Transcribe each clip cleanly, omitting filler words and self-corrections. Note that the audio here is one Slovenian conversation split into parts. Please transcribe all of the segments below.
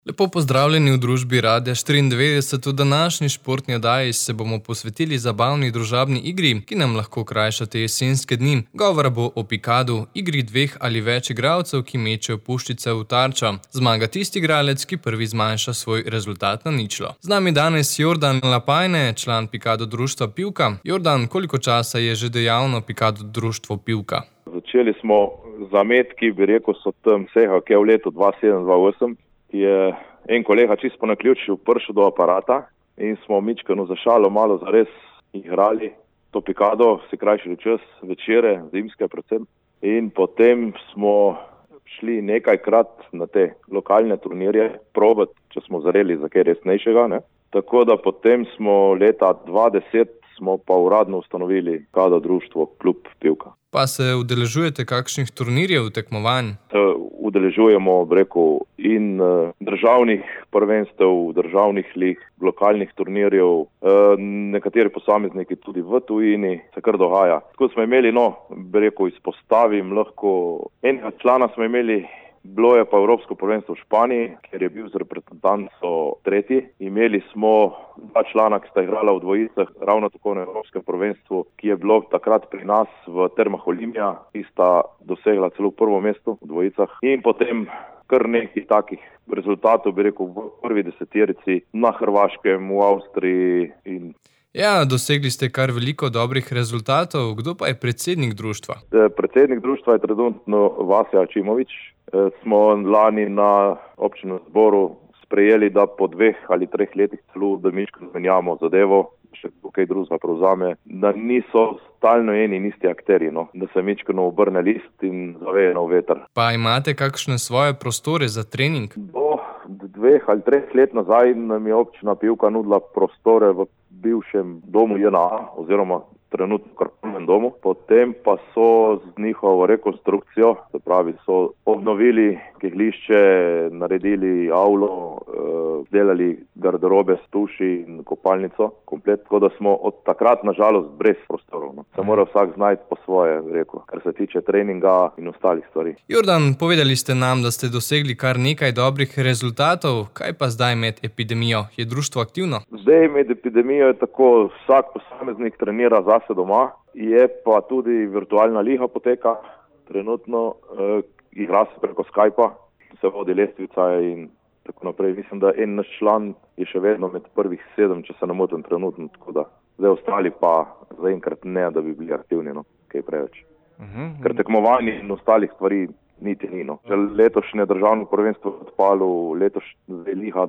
Lepo pozdravljeni v družbi Radia 94. V današnji športni oddaji se bomo posvetili zabavni družabni igri, ki nam lahko krajša te jesenske dni. Govora bo o pikadu, igri dveh ali več igralcev, ki mečejo puščice v tarčo. Zmaga tisti igralec, ki prvi zmanjša svoj rezultat na ničlo. Z nami danes Jordan Lapajne, član Pikado društva Pivka. Jordan, koliko časa je že dejavno Pikado društvo Pivka? Začeli smo zametki, bi rekel, so tam vsega, ki je v letu 2007-2008. Je en kolega čisto po naključju prišel do aparata in smo mičkano za šalo malo zares igrali to pikado, si krajšali čas, večere, zimske predvsem. In potem smo šli nekajkrat na te lokalne turnirje probati, če smo zareli za kaj resnejšega, ne. Tako da potem smo leta 2010 smo pa uradno ustanovili Pikado društvo Klub Pivka. Pa se udeležujete kakšnih turnirjev, tekmovanj? Udeležujemo, rekel, in državnih prvenstev, državnih lig, lokalnih turnirjev, nekateri posamezniki tudi v tujini, se kar dogaja. Tako smo imeli, rekel, izpostavim lahko, enega člana smo imeli, bilo je pa Evropsko prvenstvo v Španiji, ker je bil z reprezentanco tretji. Imeli smo dva člana, ki sta igrala v dvojicah, ravno tako na Evropskem prvenstvu, ki je bilo takrat pri nas v Termah Olimpija, ki sta dosegla celo prvo mesto v dvojicah. In potem kar nekaj takih rezultatov, bi rekel, v prvi deseterici na Hrvaškem, v Avstriji in... Ja, dosegli ste kar veliko dobrih rezultatov. Kdo pa je predsednik društva? Predsednik društva je trenutno Vasja Ačimović. Smo lani na občinem zboru sprejeli, da po 2 ali 3 letih celo da mičko zmenjamo zadevo, še kaj drugega prevzame, da niso stalno eni in isti akterji, da se mičko obrne list in zaveje nov veter. Pa imate kakšne svoje prostore za trening? Do 2 ali 3 let nazaj nam je občina Pivka nudila prostore v bivšem domu JNA oziroma trenutno karkovnem domu. Potem pa so z njihovo rekonstrukcijo, se pravi, so obnovili kegljišče, naredili avlo, delali garderobe, stuši in kopalnico komplet. Tako da smo od takrat nažalost brez prostorov. Se mora vsak znajti po svoje, rekel, kar se tiče treninga in ostalih stvari. Jordan, povedali ste nam, da ste dosegli kar nekaj dobrih rezultatov. Kaj pa zdaj med epidemijo? Je društvo aktivno? Zdaj med epidemijo je tako, vsak posameznik trenira zase doma, je pa tudi virtualna liga poteka. Trenutno igra se preko Skypa, se vodi lestvica in tako naprej. Mislim, da en naš član je še vedno med prvih 7, če se ne motim trenutno, tako da zdaj ostali pa zaenkrat ne, da bi bili aktivni, kaj preveč. Ker tekmovanje in ostalih stvari niti ni. Letošnje državno prvenstvo v odpalu, letošnja liga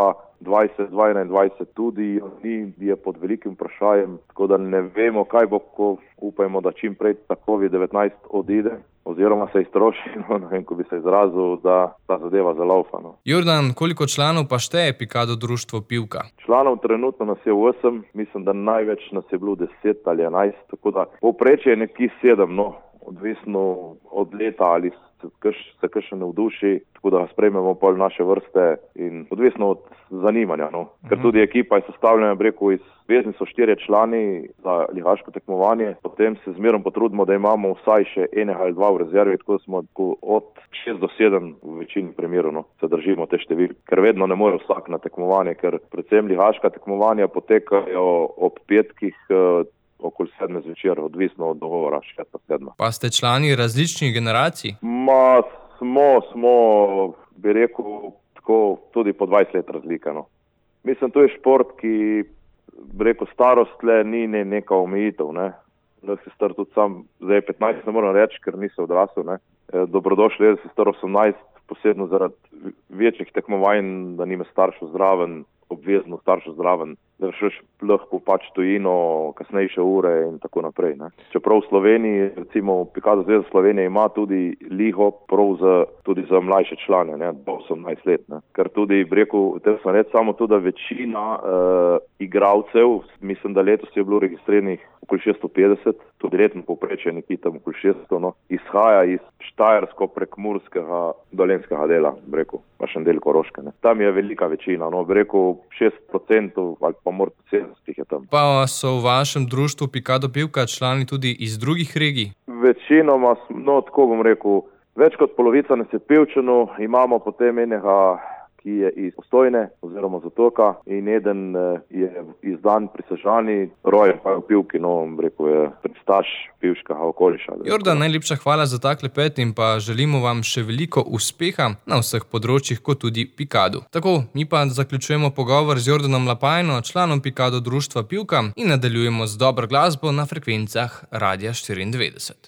2020-2021 tudi je pod velikim vprašanjem, tako da ne vemo, kaj bo, ko upajmo, da čim prej ta COVID-19 odide oziroma se iztroši, ko bi se izrazil, da ta zadeva zalaufa. Jordan, koliko članov pa šteje Pikado društvo Pivka? Članov trenutno nas je 8, mislim, da največ nas je bilo 10 ali 11, tako da povprečje je nekje 7, odvisno od leta ali se kakšen navduši, tako da sprejmemo pol naše vrste in odvisno od zanimanja. Ker tudi ekipa je sestavljena, iz vezni so 4 člani za ligaško tekmovanje, potem se zmerom potrudimo, da imamo vsaj še enega ali 2 v rezervi, tako da smo od 6 do 7 v večini primerov, se držimo te številke. Ker vedno ne more vsak na tekmovanje, ker predvsem ligaška tekmovanja potekajo ob petkih, okoli 7 zvečer, odvisno od dogovora, 6-7. Pa ste člani različnih generacij? Smo, bi rekel, tako tudi po 20 let razlike. Mislim, to je šport, ki, bi rekel, starost le ni neka omejitev. Da si star tudi sam, zdaj 15 ne moram reči, ker nisem odrasel. Dobrodošli, da si star 18, posebno zaradi večjih tekmovanj, da nime staršev zraven, obvezno staršev zraven, da šeš lahko pač tujino, kasnejše ure in tako naprej. Čeprav v Sloveniji, recimo Pikado zveza Slovenije ima tudi ligo prav tudi za mlajše člane, do 18 let. Ker tudi, rekel, te sem reči samo tudi, da večina igralcev, mislim, da letos je bilo registriranih okoli 650, tudi letno povprečje nekje tam okoli 600, izhaja iz štajersko-prekmurskega dolenjskega dela, pa še en del Koroške. Tam je velika večina, 6% ali pa morda 70 je tam. Pa so v vašem društvu Pikado Pivka člani tudi iz drugih regij? Večinoma, tako bom rekel, več kot polovica nas je Pivčanov, imamo potem enega, ki je iz Postojne oziroma z Otoka in eden je izdan pri Sežani, rojen pa je v Pivki, je predstaš pivškega okoliša. Jordan, najlepša hvala za ta klepet in pa želimo vam še veliko uspeha na vseh področjih, kot tudi Pikadu. Tako, mi pa zaključujemo pogovor z Jordanom Lapajno, članom Pikado društva Pivka in nadaljujemo z dobro glasbo na frekvencah Radia 94.